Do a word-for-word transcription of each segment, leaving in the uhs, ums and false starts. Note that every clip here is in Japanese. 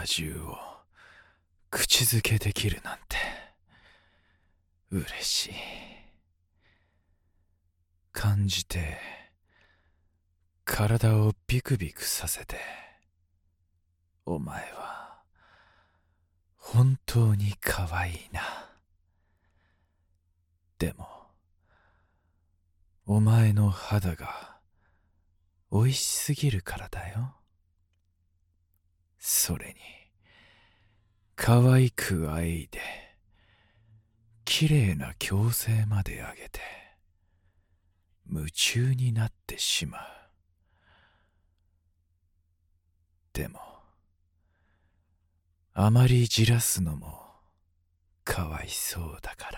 中を口づけできるなんて嬉しい。感じて体をビクビクさせて、お前は本当に可愛いな。でもお前の肌が美味しすぎるからだよ。それに可愛くあえいで綺麗な矯正まであげて夢中になってしまう。でもあまりじらすのもかわいそうだから、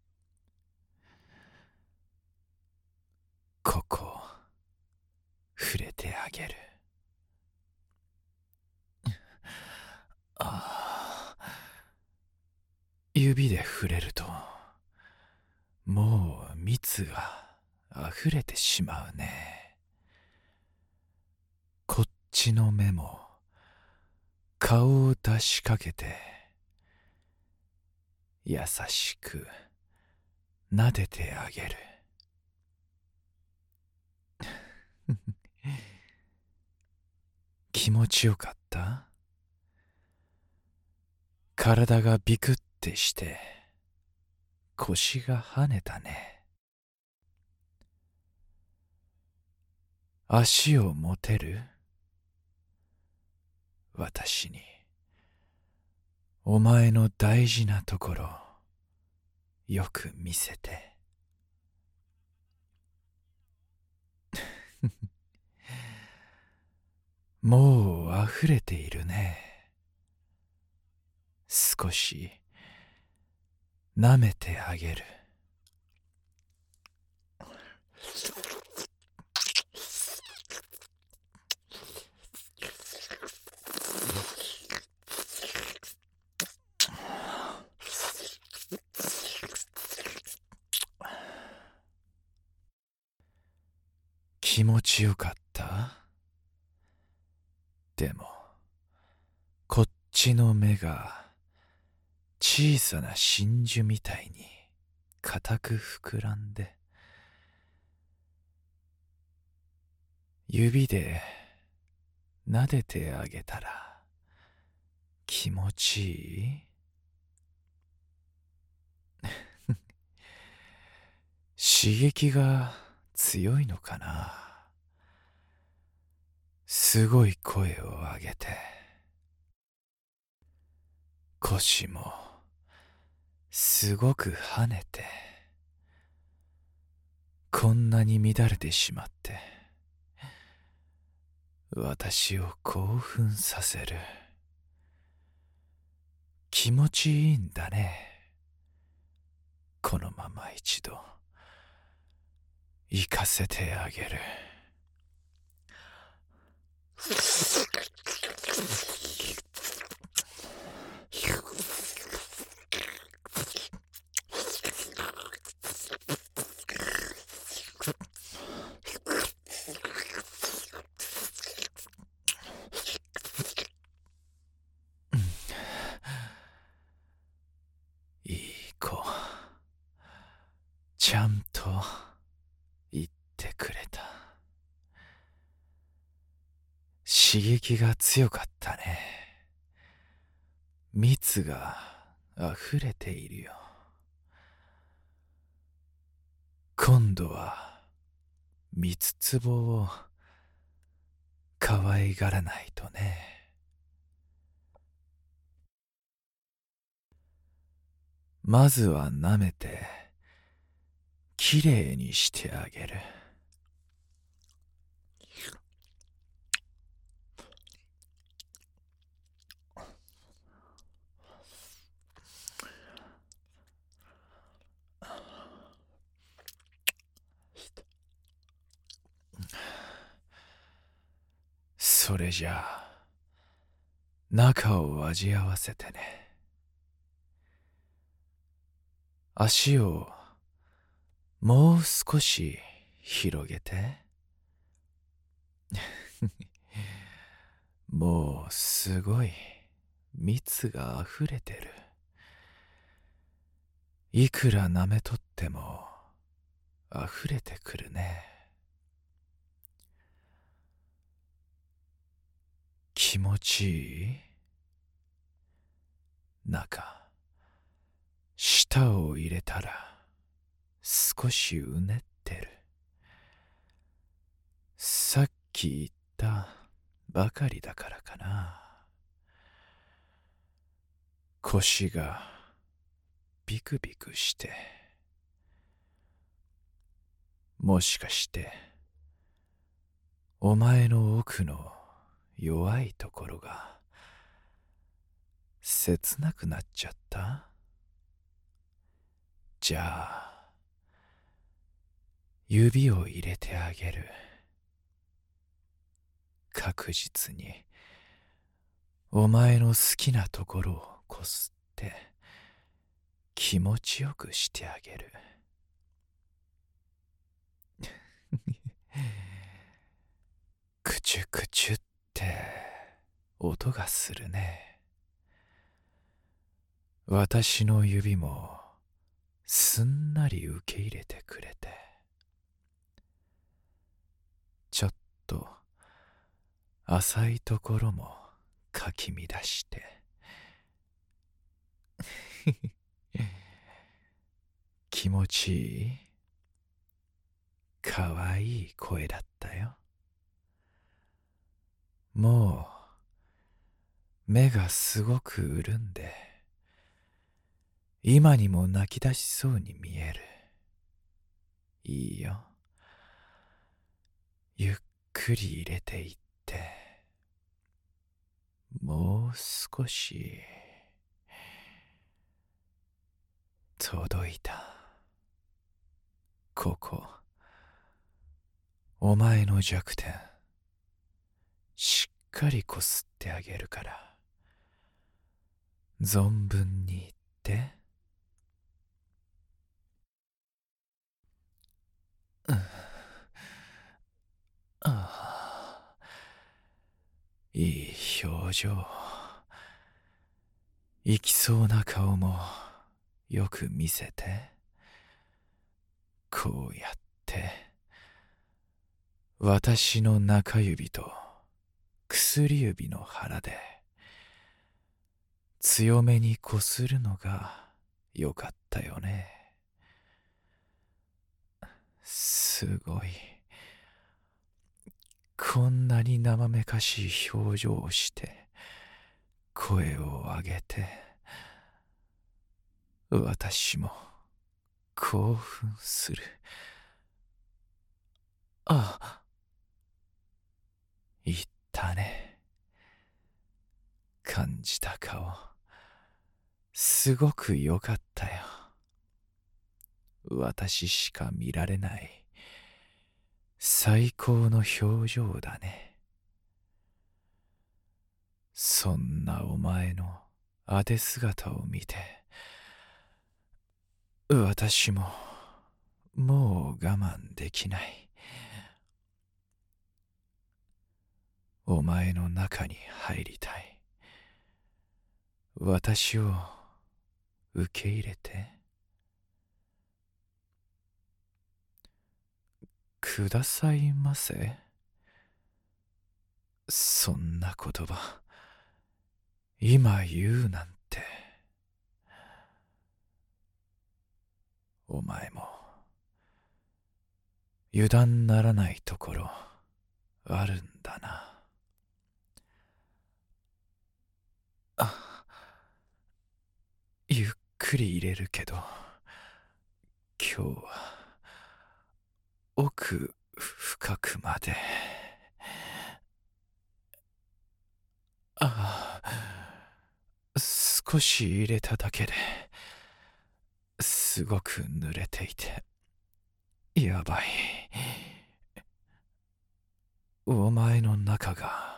ここ触れてあげる。ああ、指で触れるともう蜜があふれてしまうね。こっちの目も顔を出しかけて優しく撫でてあげる。気持ちよかった？体がビクってして腰が跳ねたね。足を持てる？私にお前の大事なところよく見せて。もう溢れているね。少し舐めてあげる。気持ちよかった？でもこっちの目が小さな真珠みたいに固く膨らんで、指で撫でてあげたら気持ちいい？刺激が強いのかな。すごい声を上げて、腰もすごく跳ねて、こんなに乱れてしまって私を興奮させる。気持ちいいんだね。このまま一度行かせてあげる。いい子、ちゃんと言ってくれた。刺激が強かったね。蜜が溢れているよ。今度は蜜壺を可愛がらないとね。まずは舐めてきれいにしてあげる。それじゃあ中を味合わせてね。足をもう少し広げて。もうすごい蜜があふれてる。いくら舐めとってもあふれてくるね。気持ちいい？中、舌を入れたら少しうねってる。さっき言ったばかりだからかな。腰がビクビクして、もしかしてお前の奥の弱いところが切なくなっちゃった？じゃあ指を入れてあげる。確実にお前の好きなところをこすって気持ちよくしてあげる。くちゅくちゅって音がするね。私の指もすんなり受け入れてくれて、ちょっと浅いところもかき乱して気持ちいい？かわいい声だったよ。もう目がすごく潤んで、今にも泣き出しそうに見える。いいよ。ゆっくり入れていって、もう少し。届いた。ここ、お前の弱点、しっかりこすってあげるから、存分に言って。うん、ああ、いい表情。行きそうな顔もよく見せて。こうやって私の中指と薬指の腹で強めにこするのがよかったよね。すごい。こんなに生めかしい表情をして声を上げて、私も興奮する。あ、言ったね。感じた顔、すごくよかったよ。私しか見られない最高の表情だね。そんなお前のあて姿を見て、私ももう我慢できない。お前の中に入りたい。私を受け入れて。くださいませ。そんな言葉今言うなんて。お前も油断ならないところあるんだな。あ、ゆっくり入れるけど、今日は奥深くまで。ああ、少し入れただけですごく濡れていてやばい。お前の中が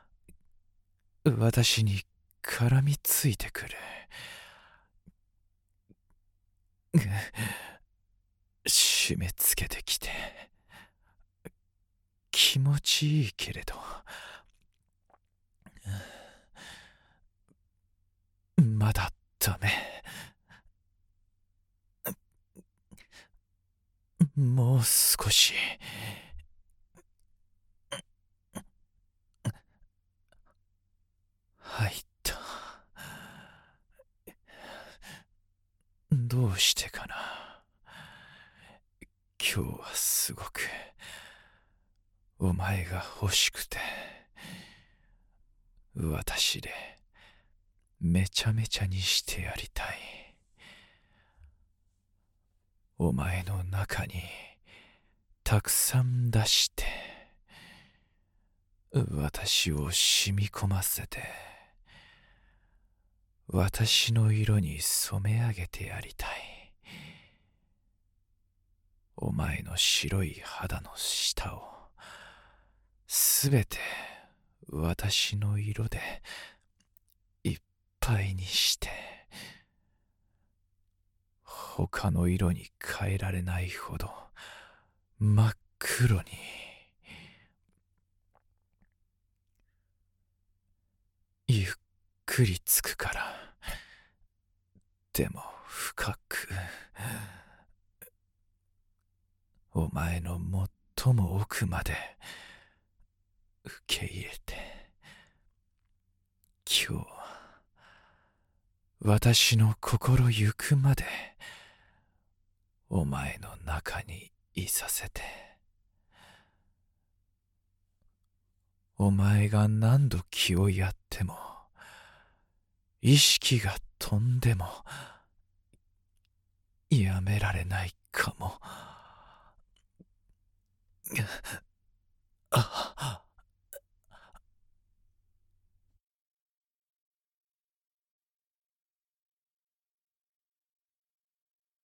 私に絡みついてくる。締め付けてきて気持ちいいけれど、 もう少し。入った。どうしてかな。今日はすごくお前が欲しくて、私でめちゃめちゃにしてやりたい。お前の中にたくさん出して、私を染み込ませて、私の色に染め上げてやりたい。お前の白い肌の下をすべて私の色でいっぱいにして、他の色に変えられないほど真っ黒に。ゆっくりつくから。でも深く、お前の最も奥まで受け入れて、今日私の心ゆくまでお前の中にいさせて、お前が何度気をやっても、意識が飛んでもやめられないかも。